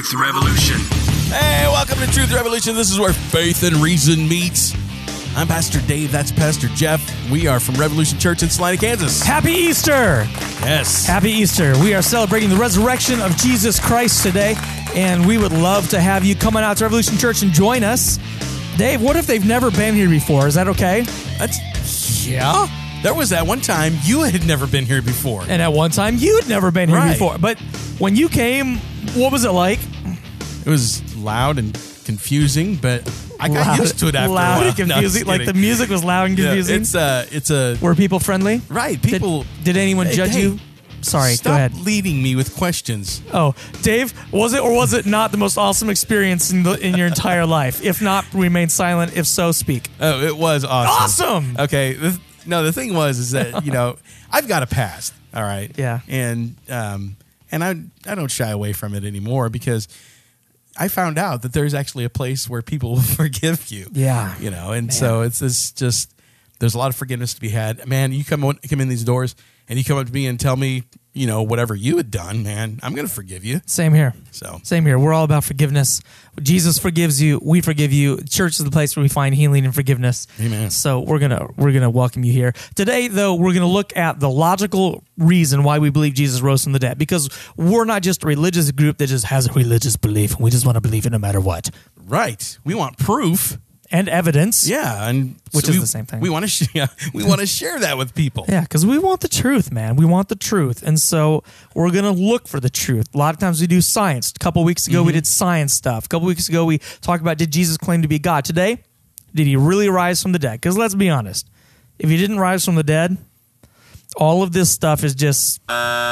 Truth Revolution. Hey, welcome to Truth Revolution. This is where faith and reason meets. I'm Pastor Dave. That's Pastor Jeff. We are from Revolution Church in Salina, Kansas. Happy Easter! Yes. Happy Easter. We are celebrating the resurrection of Jesus Christ today, and we would love to have you come on out to Revolution Church and join us. Dave, what if they've never been here before? Is that okay? Yeah. There was that one time you had never been here before. And at one time, you'd never been here Right. before. But when you came, what was it like? It was loud and confusing, but I got used to it after a while. Loud and confusing. No, Like the music was loud and confusing. It's a Were people friendly? right. People. Did anyone Hey, judge Dave, you? Sorry, Stop go ahead. leading me with questions. Oh, Dave, was it or was it not the most awesome experience in your entire life? If not, remain silent. If so, speak. Oh, it was awesome. Awesome! Okay. The thing is that, I've got a past. All right. Yeah. And I don't shy away from it anymore because I found out that there's actually a place where people will forgive you. Yeah. So it's just there's a lot of forgiveness to be had. Man, you come in these doors and you come up to me and tell me, whatever you had done, man, I'm going to forgive you. Same here. So Same here. We're all about forgiveness. Jesus forgives you. We forgive you. Church is the place where we find healing and forgiveness. Amen. So we're gonna welcome you here today. Though we're gonna look at the logical reason why we believe Jesus rose from the dead, because we're not just a religious group that just has a religious belief. We just want to believe it no matter what, right, we want proof. and evidence. Yeah, and Which so is the same thing. We want to share that with people. Yeah, because we want the truth, man. We want the truth. And so we're going to look for the truth. A lot of times we do science. A couple weeks ago, we did science stuff. A couple weeks ago, we talked about, did Jesus claim to be God? Today, did he really rise from the dead? Because let's be honest, if he didn't rise from the dead, all of this stuff is just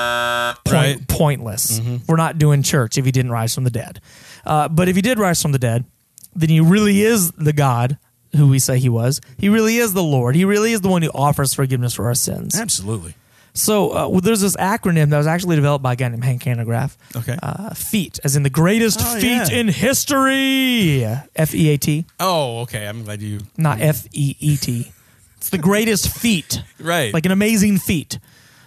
pointless. We're not doing church if he didn't rise from the dead. But if he did rise from the dead, then he really is the God who we say he was. He really is the Lord. He really is the one who offers forgiveness for our sins. Absolutely. So there's this acronym that was actually developed by a guy named Hank Hanegraaff. Okay. FEAT, as in the greatest Oh, feat yeah. in history. FEAT, Oh, okay. I'm glad you. not FEET. It's the greatest feat, Right. like an amazing feat.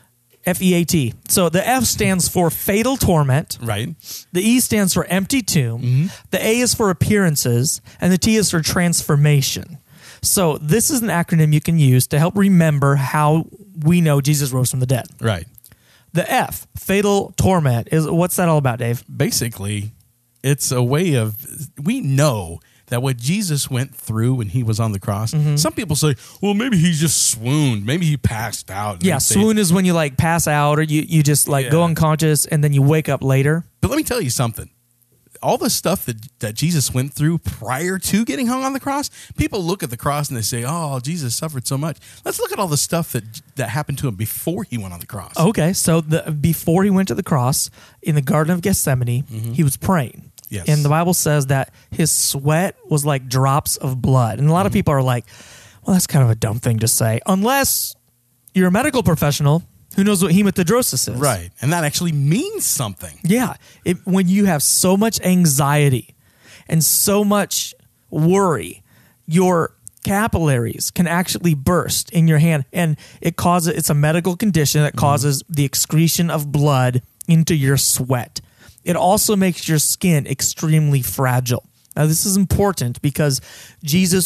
FEAT. So the F stands for fatal torment. Right. The E stands for empty tomb. The A is for appearances, and the T is for transformation. So this is an acronym you can use to help remember how we know Jesus rose from the dead. Right. The F, fatal torment, is what's that all about, Dave? Basically, it's a way of we know that what Jesus went through when he was on the cross. Some people say, well, maybe he just swooned. Maybe he passed out. Yeah, swoon is when you like pass out or you just like go unconscious and then you wake up later. But let me tell you something. All the stuff that Jesus went through prior to getting hung on the cross, people look at the cross and they say, oh, Jesus suffered so much. Let's look at all the stuff that happened to him before he went on the cross. Okay, so before he went to the cross, in the Garden of Gethsemane, he was praying. Yes. And the Bible says that his sweat was like drops of blood. And a lot of people are like, well, that's kind of a dumb thing to say. Unless you're a medical professional who knows what hematidrosis is. Right. And that actually means something. Yeah. When you have so much anxiety and so much worry, your capillaries can actually burst in your hand. And it's a medical condition that causes the excretion of blood into your sweat. It also makes your skin extremely fragile. Now, this is important because Jesus,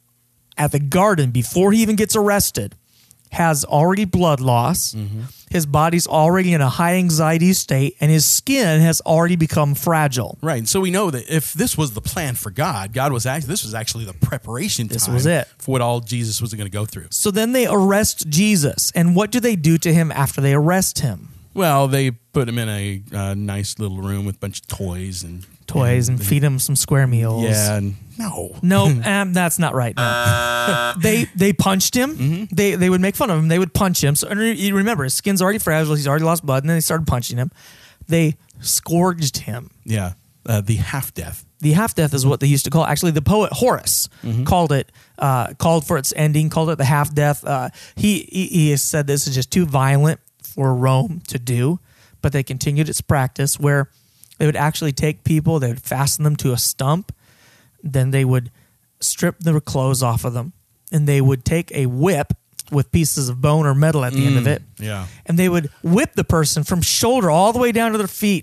at the garden, before he even gets arrested, has already blood loss. His body's already in a high anxiety state, and his skin has already become fragile. Right. And so we know that if this was the plan for God, this was actually the preparation time This was it. for what all Jesus was going to go through. So then they arrest Jesus. And what do they do to him after they arrest him? Well, they put him in a nice little room with a bunch of toys and Feed him some square meals. Yeah. No. No, that's not right. No. They punched him. They would make fun of him. They would punch him. So and you remember, his skin's already fragile. He's already lost blood. And then they started punching him. They scourged him. Yeah. The half-death. The half-death is what they used to call it. Actually, the poet Horace called for its ending, called it the half-death. He has said this is just too violent for Rome to do, but they continued its practice where they would actually take people, they would fasten them to a stump, then they would strip their clothes off of them, and they would take a whip with pieces of bone or metal at the end of it, Yeah. and they would whip the person from shoulder all the way down to their feet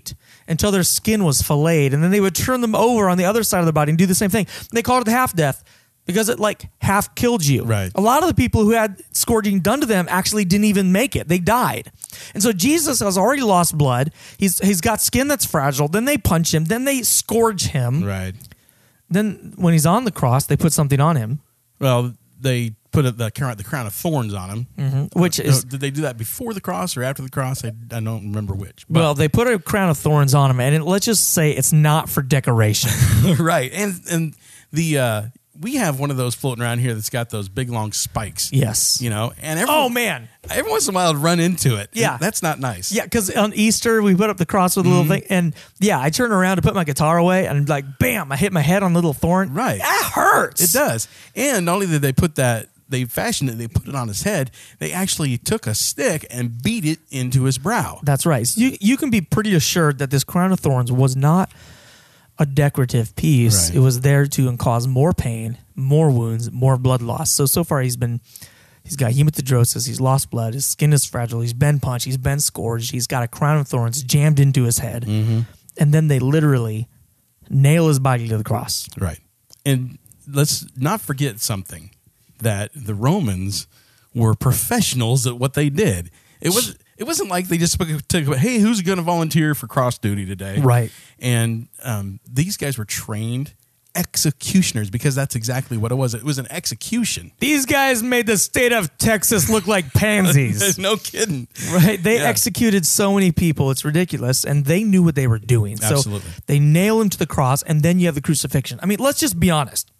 until their skin was filleted, and then they would turn them over on the other side of their body and do the same thing. They called it the half death because it like half killed you. Right. A lot of the people who had scourging done to them actually didn't even make it. They died. And so Jesus has already lost blood. He's got skin that's fragile. Then they punch him. Then they scourge him. Right. Then when he's on the cross, they put something on him. Well, they put the crown of thorns on him. Which is... Did they do that before the cross or after the cross? I don't remember which. But. Well, they put a crown of thorns on him, and let's just say it's not for decoration. Right. And the we have one of those floating around here that's got those big long spikes. Yes. You know, and man. every once in a while I'd run into it. Yeah. That's not nice. Yeah, because on Easter, we put up the cross with a little thing, and yeah, I turn around to put my guitar away, and like, bam, I hit my head on the little thorn. Right. That hurts. It does. And not only did they put that, they fashioned it, they put it on his head, they actually took a stick and beat it into his brow. That's right. So you can be pretty assured that this crown of thorns was not a decorative piece. Right. It was there to cause more pain, more wounds, more blood loss. So far he's got hematidrosis, he's lost blood, his skin is fragile, he's been punched, he's been scourged, he's got a crown of thorns jammed into his head. Mm-hmm. And then they literally nail his body to the cross. Right. And let's not forget something, that the Romans were professionals at what they did. It wasn't like they just took, hey, who's going to volunteer for cross duty today? Right. And these guys were trained executioners, because that's exactly what it was. It was an execution. These guys made the state of Texas look like pansies. No kidding. Right? They executed so many people. It's ridiculous. And they knew what they were doing. Absolutely. So they nail him to the cross, and then you have the crucifixion. I mean, let's just be honest.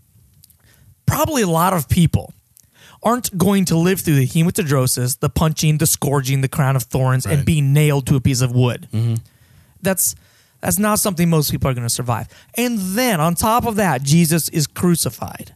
Probably a lot of people aren't going to live through the hematidrosis, the punching, the scourging, the crown of thorns, and being nailed to a piece of wood. Mm-hmm. That's not something most people are going to survive. And then, on top of that, Jesus is crucified.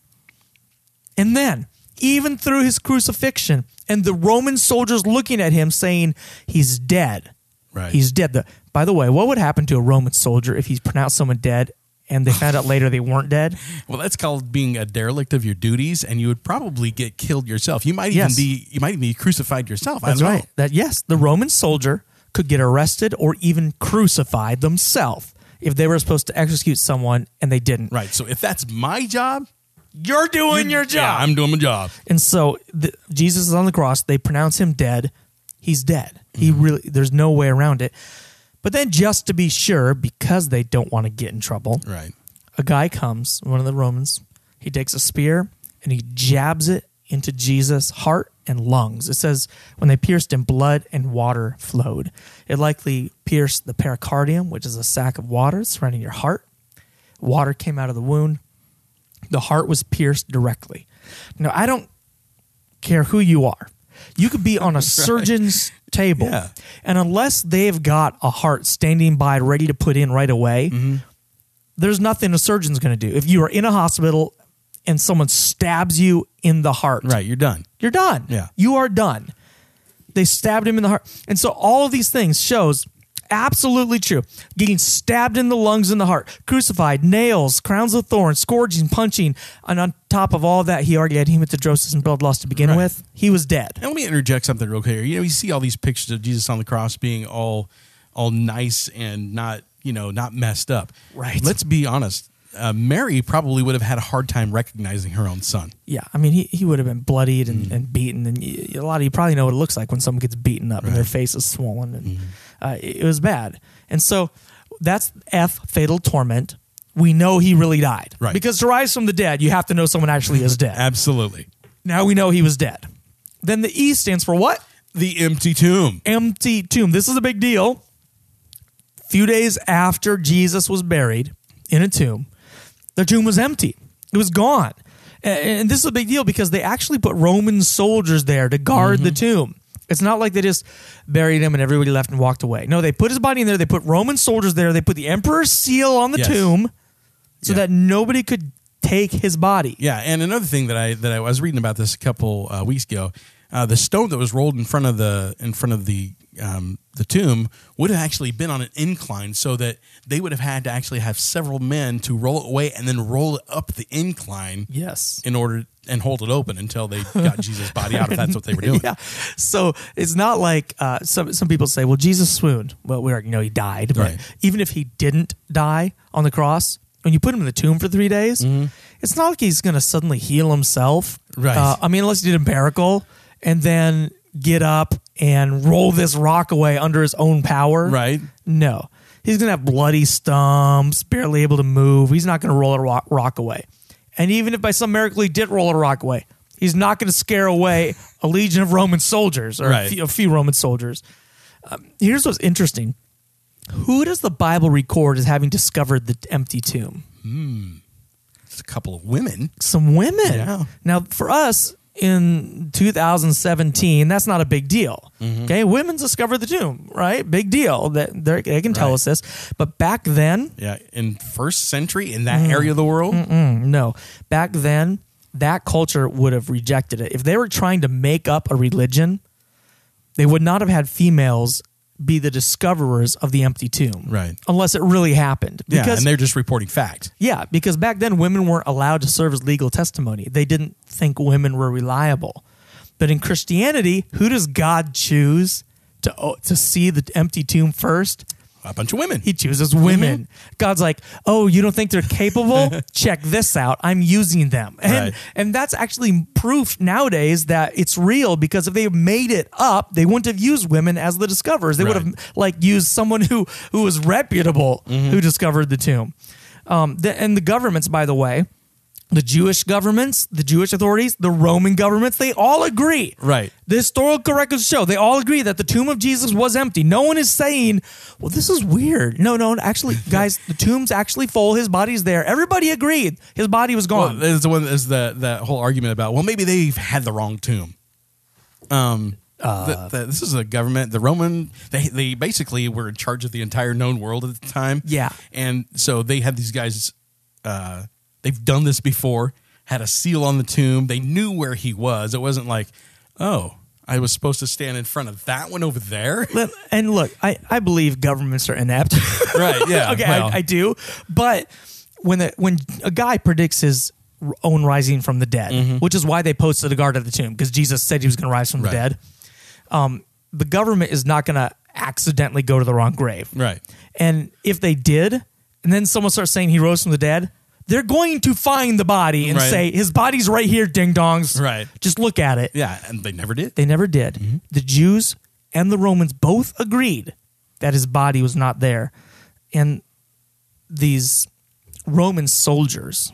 And then, even through his crucifixion, and the Roman soldiers looking at him saying, he's dead. Right. He's dead. By the way, what would happen to a Roman soldier if he pronounced someone dead and they found out later they weren't dead? Well, that's called being a derelict of your duties, and you would probably get killed yourself. You might even be crucified yourself. That's right. The Roman soldier could get arrested or even crucified themselves if they were supposed to execute someone and they didn't. Right. So if that's my job, you're doing your job. Yeah, I'm doing my job. And so Jesus is on the cross. They pronounce him dead. He's dead. There's no way around it. But then, just to be sure, because they don't want to get in trouble, right, a guy comes, one of the Romans, he takes a spear and he jabs it into Jesus' heart and lungs. It says when they pierced him, blood and water flowed. It likely pierced the pericardium, which is a sac of water surrounding your heart. Water came out of the wound. The heart was pierced directly. Now, I don't care who you are. You could be on a surgeon's table, and unless they've got a heart standing by ready to put in right away, there's nothing a surgeon's going to do. If you are in a hospital and someone stabs you in the heart, right, you're done. You're done. Yeah. You are done. They stabbed him in the heart. And so all of these things shows absolutely true. Getting stabbed in the lungs and the heart, crucified, nails, crowns of thorns, scourging, punching, and on top of all that, he already had hematidrosis and blood loss to begin with. He was dead. And let me interject something real quick. You see all these pictures of Jesus on the cross being all nice and not messed up. Right. Let's be honest. Mary probably would have had a hard time recognizing her own son. Yeah, I mean, he would have been bloodied and beaten, and a lot of you probably know what it looks like when someone gets beaten up and their face is swollen, and it was bad. And so that's fatal torment. We know he really died. Right. Because to rise from the dead, you have to know someone actually is dead. Absolutely. Now we know he was dead. Then the E stands for what? The empty tomb. Empty tomb. This is a big deal. A few days after Jesus was buried in a tomb, the tomb was empty. It was gone. And this is a big deal because they actually put Roman soldiers there to guard the tomb. It's not like they just buried him and everybody left and walked away. No, they put his body in there. They put Roman soldiers there. They put the emperor's seal on the tomb so that nobody could take his body. Yeah, and another thing that I was reading about this a couple weeks ago, the stone that was rolled in front of the the tomb would have actually been on an incline, so that they would have had to actually have several men to roll it away and then roll it up the incline. Yes. In order and hold it open until they got Jesus' body out, if that's what they were doing. Yeah. So it's not like some people say, well, Jesus swooned. Well, we already know he died. But Right. even if he didn't die on the cross, when you put him in the tomb for 3 days, it's not like he's going to suddenly heal himself. Right. I mean, unless he did a miracle and then get up and roll this rock away under his own power. Right. No. He's going to have bloody stumps, barely able to move. He's not going to roll a rock away. And even if by some miracle he did roll a rock away, he's not going to scare away a legion of Roman soldiers or Right. a few Roman soldiers. Here's what's interesting. Who does the Bible record as having discovered the empty tomb? It's a couple of women. Some women. Yeah. Now, for us in 2017, that's not a big deal. Okay, women discovered the tomb, right? Big deal. That they can tell Right. us this. But back then, Yeah, in first century in that area of the world. no. Back then, that culture would have rejected it. If they were trying to make up a religion, they would not have had females be the discoverers of the empty tomb. Right. Unless it really happened. Yeah, and they're just reporting fact. Yeah, because back then women weren't allowed to serve as legal testimony. They didn't think women were reliable. But in Christianity, who does God choose to see the empty tomb first? A bunch of women. He chooses women. God's like, oh, you don't think they're capable? Check this out. I'm using them. Right. And that's actually proof nowadays that it's real, because if they made it up, they wouldn't have used women as the discoverers. They would have used someone who was reputable who discovered the tomb. And the governments, by the way, the Jewish governments, the Jewish authorities, the Roman governments, they all agree. Right. The historical records show they all agree that the tomb of Jesus was empty. No one is saying, well, this is weird. No, actually, guys, the tomb's actually full. His body's there. Everybody agreed. His body was gone. Well, there's that whole argument about, well, maybe they've had the wrong tomb. This is a government. The Roman, they basically were in charge of the entire known world at the time. Yeah. And so they had these guys, they've done this before, had a seal on the tomb. They knew where he was. It wasn't like, oh, I was supposed to stand in front of that one over there. And look, I believe governments are inept. Right, yeah. Okay, well. I do. But when a guy predicts his own rising from the dead, which is why they posted a guard at the tomb, because Jesus said he was going to rise from the dead, the government is not going to accidentally go to the wrong grave. Right. And if they did, and then someone starts saying he rose from the dead, they're going to find the body and say, his body's right here, ding-dongs. Right. Just look at it. Yeah, and they never did. They never did. The Jews and the Romans both agreed that his body was not there. And these Roman soldiers,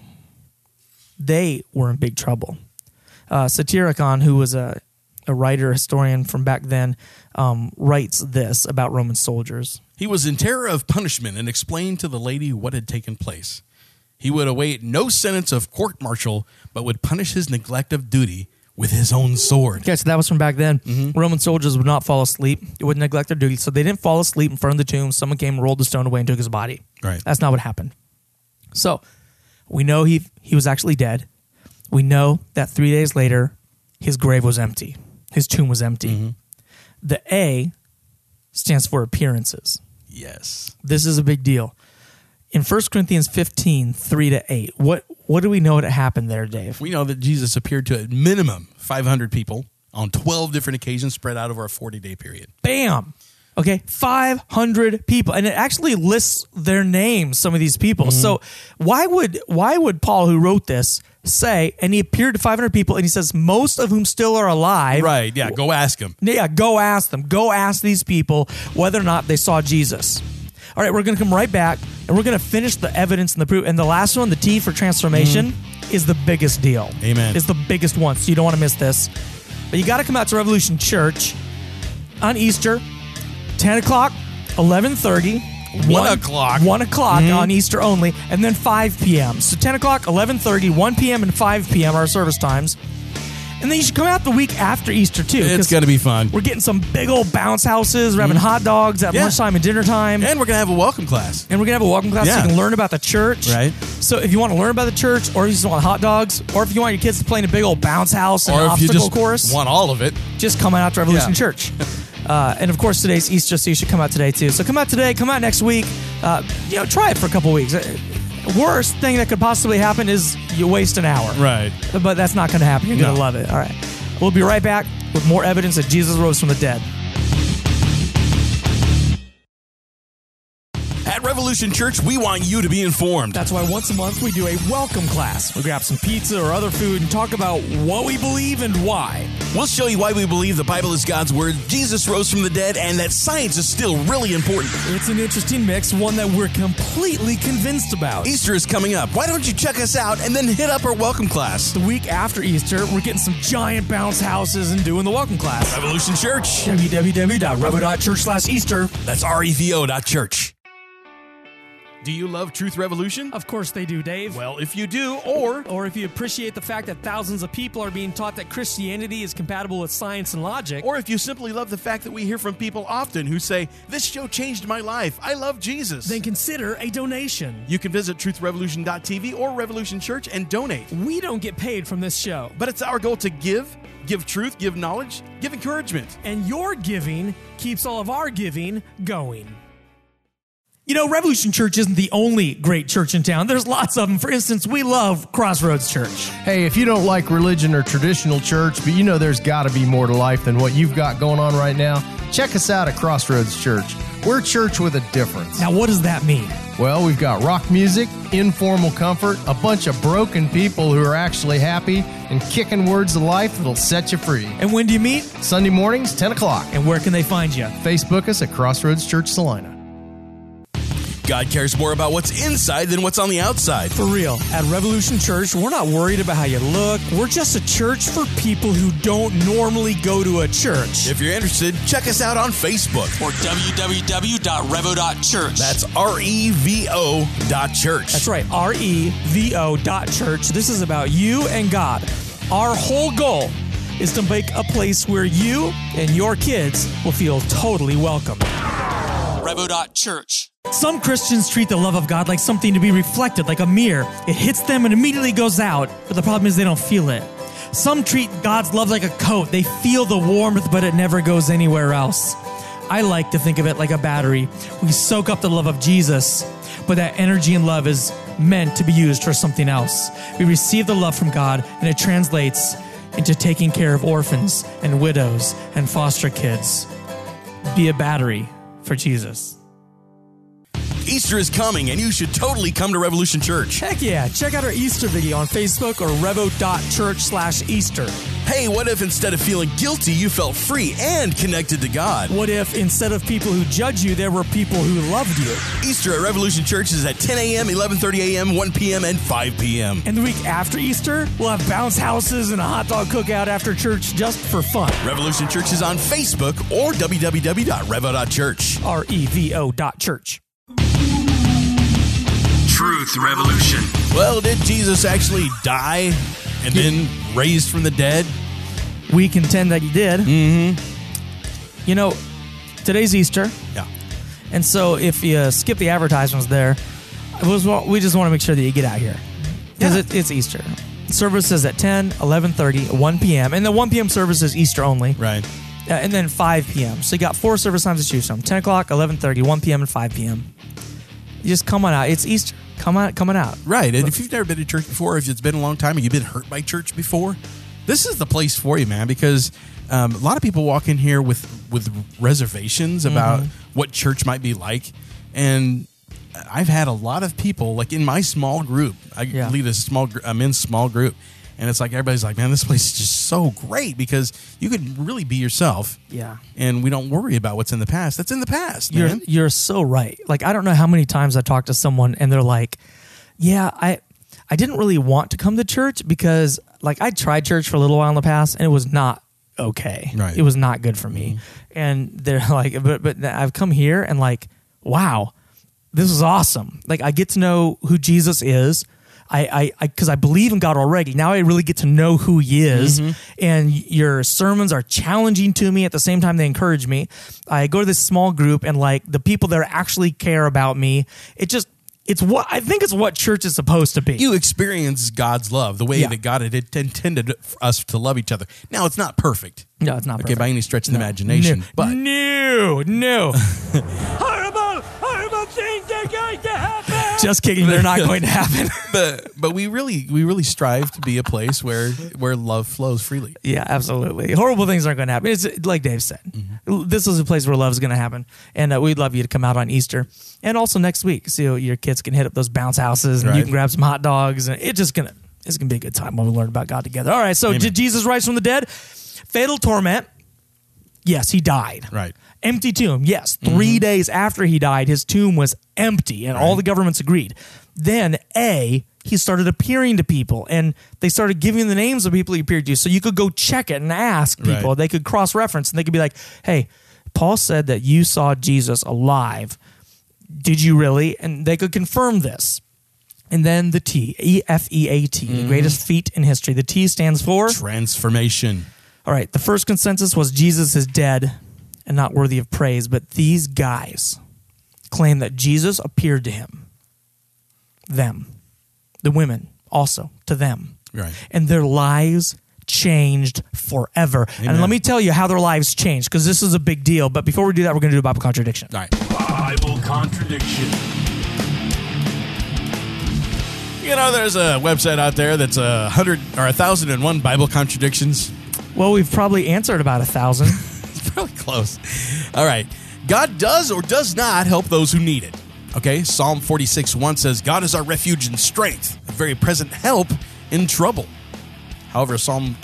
they were in big trouble. Satyricon, who was a writer, historian from back then, writes this about Roman soldiers. He was in terror of punishment and explained to the lady what had taken place. He would await no sentence of court-martial, but would punish his neglect of duty with his own sword. Okay, so that was from back then. Roman soldiers would not fall asleep. They would neglect their duty. So they didn't fall asleep in front of the tomb. Someone came, rolled the stone away, and took his body. Right. That's not what happened. So we know he was actually dead. We know that 3 days later, his grave was empty. His tomb was empty. The A stands for appearances. Yes. This is a big deal. In 1 Corinthians 15, 3-8, what do we know that happened there, Dave? We know that Jesus appeared to a minimum 500 people on 12 different occasions spread out over a 40-day period. Bam! Okay, 500 people. And it actually lists their names, some of these people. So why would Paul, who wrote this, say, and he appeared to 500 people, and he says, most of whom still are alive. Right, yeah, go ask him. Yeah, go ask them. Go ask these people whether or not they saw Jesus. All right, we're going to come right back, and we're going to finish the evidence and the proof. And the last one, the T for transformation, is the biggest deal. Amen. It's the biggest one, so you don't want to miss this. But you got to come out to Revolution Church on Easter, 10 o'clock, 11:30. 1 o'clock. 1 o'clock on Easter only, and then 5 p.m. So 10 o'clock, 11:30, 1 p.m., and 5 p.m. are our service times. And then you should come out the week after Easter, too. It's going to be fun. We're getting some big old bounce houses. We're having hot dogs at lunchtime and dinner time. And we're going to have a welcome class. And we're going to have a welcome class so you can learn about the church. Right. So if you want to learn about the church, or if you just want hot dogs, or if you want your kids to play in a big old bounce house and Or if you obstacle just course, want all of it. just come out to Revolution Church. And of course, today's Easter, so you should come out today too. So come out today, come out next week. Try it for a couple weeks. Worst thing that could possibly happen is you waste an hour. Right. But that's not going to happen. You're going to love it. All right. We'll be right back with more evidence that Jesus rose from the dead. At Revolution Church, we want you to be informed. That's why once a month we do a welcome class. We grab some pizza or other food and talk about what we believe and why. We'll show you why we believe the Bible is God's word, Jesus rose from the dead, and that science is still really important. It's an interesting mix, one that we're completely convinced about. Easter is coming up. Why don't you check us out and then hit up our welcome class? The week after Easter, we're getting some giant bounce houses and doing the welcome class. Revolution Church. www.revo.church/Easter. That's revo.church. Do you love Truth Revolution? Of course they do, Dave. Well, if you do, or if you appreciate the fact that thousands of people are being taught that Christianity is compatible with science and logic, or if you simply love the fact that we hear from people often who say, this show changed my life, I love Jesus, then consider a donation. You can visit truthrevolution.tv or Revolution Church and donate. We don't get paid from this show, but it's our goal to give truth, give knowledge, give encouragement. And your giving keeps all of our giving going. You know, Revolution Church isn't the only great church in town. There's lots of them. For instance, we love Crossroads Church. Hey, if you don't like religion or traditional church, but you know there's got to be more to life than what you've got going on right now, check us out at Crossroads Church. We're a church with a difference. Now, what does that mean? Well, we've got rock music, informal comfort, a bunch of broken people who are actually happy, and kicking words of life that'll set you free. And when do you meet? Sunday mornings, 10 o'clock. And where can they find you? Facebook us at Crossroads Church Salina. God cares more about what's inside than what's on the outside. For real. At Revolution Church, we're not worried about how you look. We're just a church for people who don't normally go to a church. If you're interested, check us out on Facebook or www.revo.church. That's revo.church. That's right, revo.church. This is about you and God. Our whole goal is to make a place where you and your kids will feel totally welcome. Revo.church. Some Christians treat the love of God like something to be reflected, like a mirror. It hits them and immediately goes out, but the problem is they don't feel it. Some treat God's love like a coat. They feel the warmth, but it never goes anywhere else. I like to think of it like a battery. We soak up the love of Jesus, but that energy and love is meant to be used for something else. We receive the love from God, and it translates into taking care of orphans and widows and foster kids. Be a battery for Jesus. Easter is coming, and you should totally come to Revolution Church. Heck yeah. Check out our Easter video on Facebook or revo.church/Easter. Hey, what if instead of feeling guilty, you felt free and connected to God? What if instead of people who judge you, there were people who loved you? Easter at Revolution Church is at 10 a.m., 11:30 a.m., 1 p.m., and 5 p.m. And the week after Easter, we'll have bounce houses and a hot dog cookout after church just for fun. Revolution Church is on Facebook or www.revo.church. revo.church. Truth Revolution. Well, did Jesus actually die and then raised from the dead? We contend that he did. Mm-hmm. You know, today's Easter. Yeah. And so if you skip the advertisements there, we just want to make sure that you get out here. Because it's Easter. Service is at 10, 11:30, 1 p.m. And the 1 p.m. service is Easter only. Right. And then 5 p.m. So you got 4 service times to choose from. 10 o'clock, 11:30, 1 p.m., and 5 p.m. You just come on out. It's Easter. Come on out. Right. And if you've never been to church before, if it's been a long time and you've been hurt by church before, this is the place for you, man, because a lot of people walk in here with reservations about what church might be like. And I've had a lot of people, like in my small group, I lead a men's small group, and it's like everybody's like, man, this place is just so great because you could really be yourself. Yeah. And we don't worry about what's in the past. That's in the past, man. You're so right. Like, I don't know how many times I talk to someone and they're like, yeah, I didn't really want to come to church because, like, I tried church for a little while in the past and it was not okay. Right. It was not good for me. And they're like, but I've come here and like, wow, this is awesome. Like, I get to know who Jesus is. Because I believe in God already. Now I really get to know who he is. And your sermons are challenging to me. At the same time, they encourage me. I go to this small group and like the people that actually care about me, it's what I think it's what church is supposed to be. You experience God's love, the way that God had intended us to love each other. Now, it's not perfect. No, it's not Okay, perfect. by any stretch of the imagination. No. But No. horrible things are going to happen. Just kidding. They're not going to happen. but we really strive to be a place where love flows freely. Yeah, absolutely. Horrible things aren't going to happen. It's like Dave said. This is a place where love is going to happen, and we'd love you to come out on Easter and also next week, so your kids can hit up those bounce houses and you Right. can grab some hot dogs, and it's going to be a good time when we learn about God together. All right. So Amen. did Jesus rise from the dead? Fatal torment. Yes, he died. Right. Empty tomb. Yes. 3 days after he died, his tomb was empty, and all the governments agreed. Then he started appearing to people, and they started giving the names of people he appeared to, so you could go check it and ask people. Right. They could cross-reference, and they could be like, hey, Paul said that you saw Jesus alive. Did you really? And they could confirm this. And then the T, EFEAT, the greatest feat in history. The T stands for? Transformation. All right, the first consensus was Jesus is dead and not worthy of praise, but these guys claim that Jesus appeared to him. Them. The women also, to them. Right. And their lives changed forever. Amen. And let me tell you how their lives changed, because this is a big deal. But before we do that, we're going to do a Bible contradiction. All right. Bible contradiction. You know, there's a website out there that's 100 or 1,001 Bible contradictions. Well, we've probably answered about 1,000. It's probably close. All right. God does or does not help those who need it. Okay, Psalm 46:1 says, God is our refuge and strength, a very present help in trouble. However, Psalm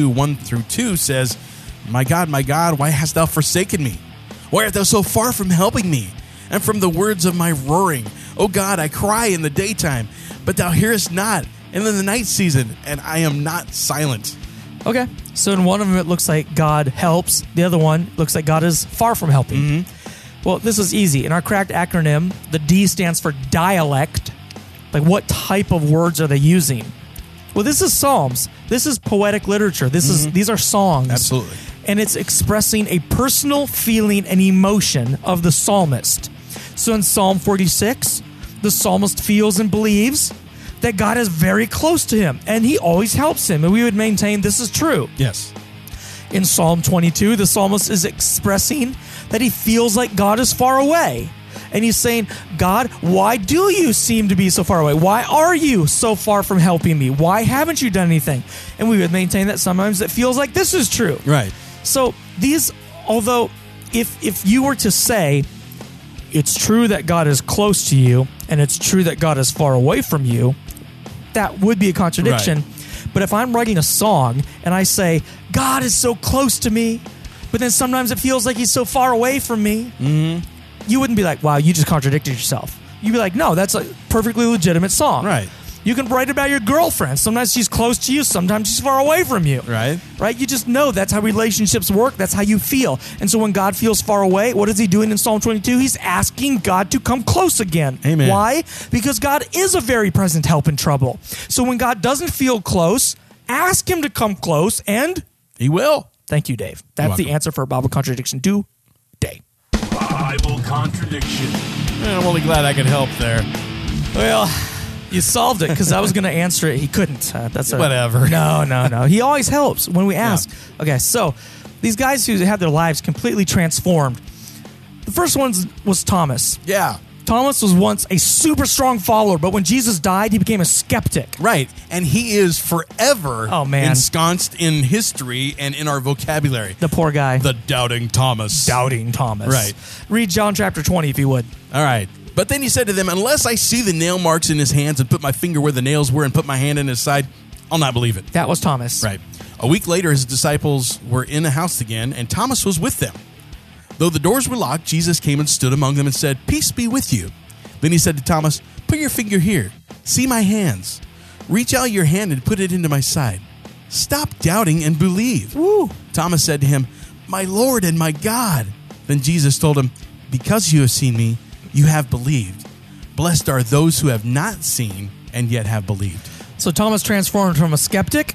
22:1-2 says, my God, why hast thou forsaken me? Why art thou so far from helping me? And from the words of my roaring, O God, I cry in the daytime, but thou hearest not, and in the night season, and I am not silent. Okay. So in one of them, it looks like God helps. The other one looks like God is far from helping. Well, this is easy. In our cracked acronym, the D stands for dialect. Like, what type of words are they using? Well, this is Psalms. This is poetic literature. These are songs. Absolutely. And it's expressing a personal feeling and emotion of the psalmist. So in Psalm 46, the psalmist feels and believes that God is very close to him, and he always helps him. And we would maintain this is true. Yes. In Psalm 22, the psalmist is expressing that he feels like God is far away. And he's saying, God, why do you seem to be so far away? Why are you so far from helping me? Why haven't you done anything? And we would maintain that sometimes it feels like this is true. Right. So these, although if you were to say, it's true that God is close to you and it's true that God is far away from you, that would be a contradiction. Right. But if I'm writing a song and I say, God is so close to me, but then sometimes it feels like he's so far away from me, you wouldn't be like, wow, you just contradicted yourself. You'd be like, no, that's a perfectly legitimate song. Right. You can write about your girlfriend. Sometimes she's close to you, sometimes she's far away from you. Right. Right? You just know that's how relationships work. That's how you feel. And so when God feels far away, what is he doing in Psalm 22? He's asking God to come close again. Amen. Why? Because God is a very present help in trouble. So when God doesn't feel close, ask him to come close, and He will. thank you, Dave. That's the welcome. answer for Bible contradiction today. Bible contradiction. I'm only glad I could help there. Well, you solved it, because I was going to answer it. He couldn't. That's Whatever. No. He always helps when we ask. Okay, so these guys who had their lives completely transformed. The first one was Thomas. Yeah. Thomas was once a super strong follower, but when Jesus died, he became a skeptic. Right. And he is forever Oh, man. ensconced in history and in our vocabulary. The poor guy. The doubting Thomas. doubting Thomas. Right. Read John chapter 20 if you would. All right. But then he said to them, unless I see the nail marks in his hands and put my finger where the nails were and put my hand in his side, I'll not believe it. That was Thomas. Right. A week later, his disciples were in the house again, and Thomas was with them. Though the doors were locked, Jesus came and stood among them and said, peace be with you. Then he said to Thomas, put your finger here. See my hands. Reach out your hand and put it into my side. Stop doubting and believe. Woo. Thomas said to him, my Lord and my God. Then Jesus told him, because you have seen me, you have believed. Blessed are those who have not seen and yet have believed. So Thomas transformed from a skeptic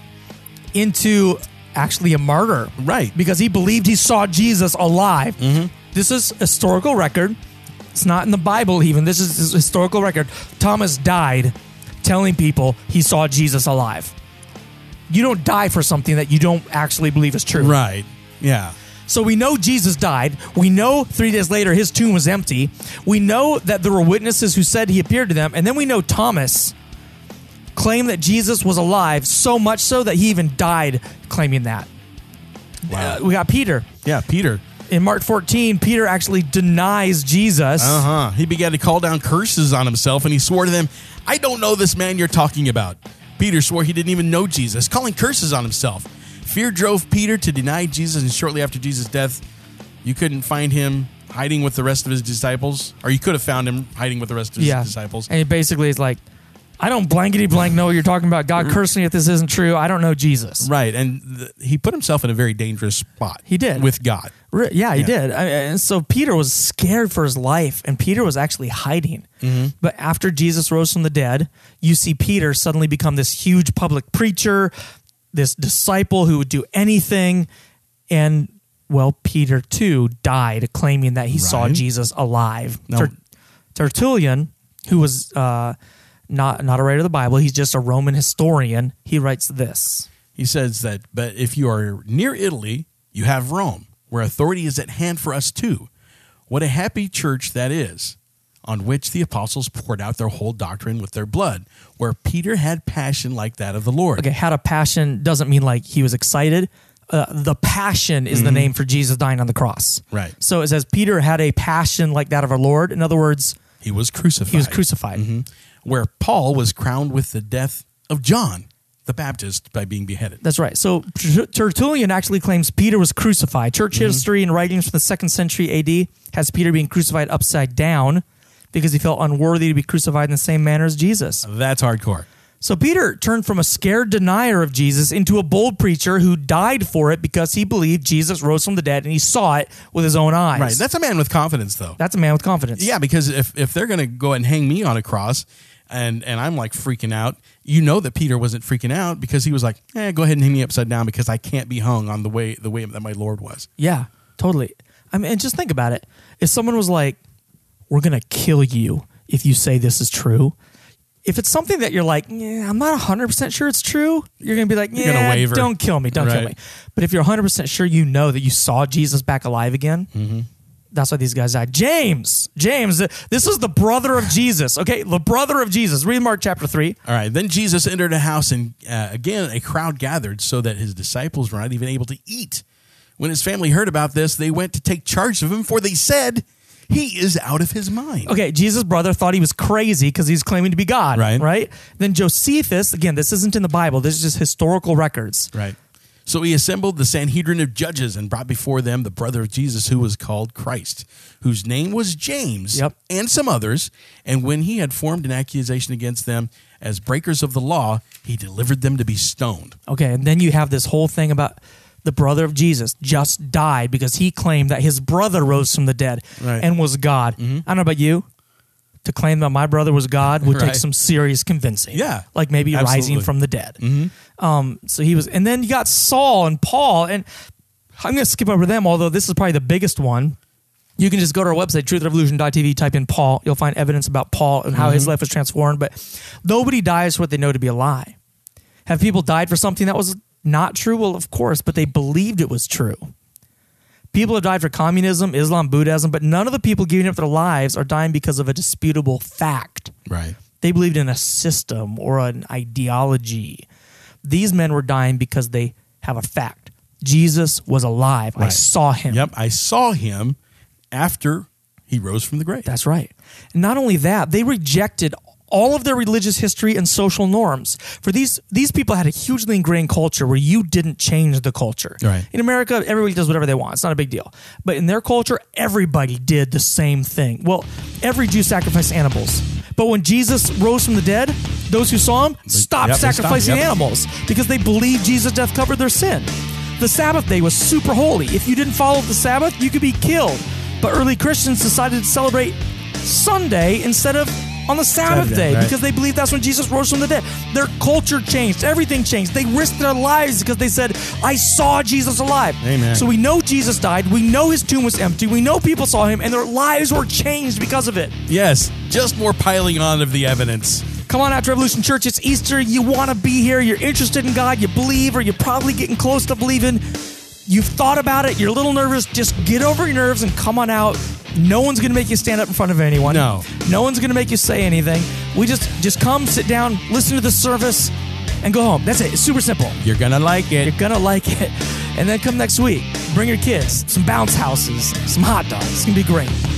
into actually a martyr. Right. Because he believed he saw Jesus alive. This is historical record. It's not in the Bible even. This is historical record. Thomas died telling people he saw Jesus alive. You don't die for something that you don't actually believe is true. Right. Yeah. So we know Jesus died. We know 3 days later his tomb was empty. We know that there were witnesses who said he appeared to them. And then we know Thomas claimed that Jesus was alive, so much so that he even died claiming that. Wow. We got Peter. Yeah, Peter. In Mark 14, Peter actually denies Jesus. He began to call down curses on himself, and he swore to them, I don't know this man you're talking about. Peter swore he didn't even know Jesus, calling curses on himself. Fear drove Peter to deny Jesus, and shortly after Jesus' death, you couldn't find him hiding with the rest of his disciples, or you could have found him hiding with the rest of his disciples. And he basically is like, I don't blankety blank know what you're talking about. God cursed me if this isn't true. I don't know Jesus. Right, and he put himself in a very dangerous spot. He did. With God. Yeah, he did. And so Peter was scared for his life, and Peter was actually hiding. Mm-hmm. But after Jesus rose from the dead, you see Peter suddenly become this huge public preacher, this disciple who would do anything. And, well, Peter, too, died claiming that he saw Jesus alive. No. Tertullian, who was not a writer of the Bible, he's just a Roman historian, he writes this. He says that, but if you are near Italy, you have Rome, where authority is at hand for us too. What a happy church that is, on which the apostles poured out their whole doctrine with their blood, where Peter had passion like that of the Lord. Okay, had a passion doesn't mean like he was excited. The passion is the name for Jesus dying on the cross. Right. So it says Peter had a passion like that of our Lord. In other words, he was crucified. He was crucified. Mm-hmm. Where Paul was crowned with the death of John the Baptist by being beheaded. That's right. So Tertullian actually claims Peter was crucified. Church history and writings from the 2nd century AD has Peter being crucified upside down because he felt unworthy to be crucified in the same manner as Jesus. That's hardcore. So Peter turned from a scared denier of Jesus into a bold preacher who died for it because he believed Jesus rose from the dead and he saw it with his own eyes. Right. That's a man with confidence, though. That's a man with confidence. Yeah, because if they're going to go ahead and hang me on a cross and I'm like freaking out, you know that Peter wasn't freaking out because he was like, go ahead and hang me upside down because I can't be hung on the way that my Lord was. Yeah, totally. I mean, and just think about it. If someone was like, we're going to kill you if you say this is true. If it's something that you're like, I'm not 100% sure it's true, you're going to be like, you're gonna waver. Don't kill me, don't kill me. But if you're 100% sure you know that you saw Jesus back alive again, that's why these guys died. James, this is the brother of Jesus, okay? The brother of Jesus. Read Mark chapter 3. All right, then Jesus entered a house, and again a crowd gathered so that his disciples were not even able to eat. When his family heard about this, they went to take charge of him, for they said, he is out of his mind. Okay, Jesus' brother thought he was crazy because he's claiming to be God, right? Then Josephus, again, this isn't in the Bible. This is just historical records. Right. So he assembled the Sanhedrin of judges and brought before them the brother of Jesus who was called Christ, whose name was James, and some others. And when he had formed an accusation against them as breakers of the law, he delivered them to be stoned. Okay, and then you have this whole thing about the brother of Jesus just died because he claimed that his brother rose from the dead and was God. I don't know about you. To claim that my brother was God would take some serious convincing. Yeah. Like maybe rising from the dead. So he was, and then you got Saul and Paul, and I'm going to skip over them, although this is probably the biggest one. You can just go to our website, truthrevolution.tv, type in Paul. You'll find evidence about Paul and how his life was transformed, but nobody dies for what they know to be a lie. Have people died for something that was not true? Well, of course, but they believed it was true. People have died for communism, Islam, Buddhism, but none of the people giving up their lives are dying because of a disputable fact. Right. They believed in a system or an ideology. These men were dying because they have a fact. Jesus was alive. I saw him. Yep, I saw him after he rose from the grave. That's right. And not only that, they rejected all of their religious history and social norms. For these people had a hugely ingrained culture where you didn't change the culture. Right. In America, everybody does whatever they want. It's not a big deal. But in their culture, everybody did the same thing. Well, every Jew sacrificed animals. But when Jesus rose from the dead, those who saw him stopped sacrificing animals because they believed Jesus' death covered their sin. The Sabbath day was super holy. If you didn't follow the Sabbath, you could be killed. But early Christians decided to celebrate Sunday instead of on the Sabbath day because they believed that's when Jesus rose from the dead. Their culture changed. Everything changed. They risked their lives because they said, I saw Jesus alive. Amen. So we know Jesus died. We know his tomb was empty. We know people saw him and their lives were changed because of it. Yes, just more piling on of the evidence. Come on out to Revolution Church. It's Easter. You want to be here. You're interested in God. You believe, or you're probably getting close to believing. You've thought about it. You're a little nervous. Just get over your nerves and come on out. No one's going to make you stand up in front of anyone. No. No one's going to make you say anything. We just come, sit down, listen to the service, and go home. That's it. It's super simple. You're going to like it. You're going to like it. And then come next week. Bring your kids. Some bounce houses. Some hot dogs. It's going to be great.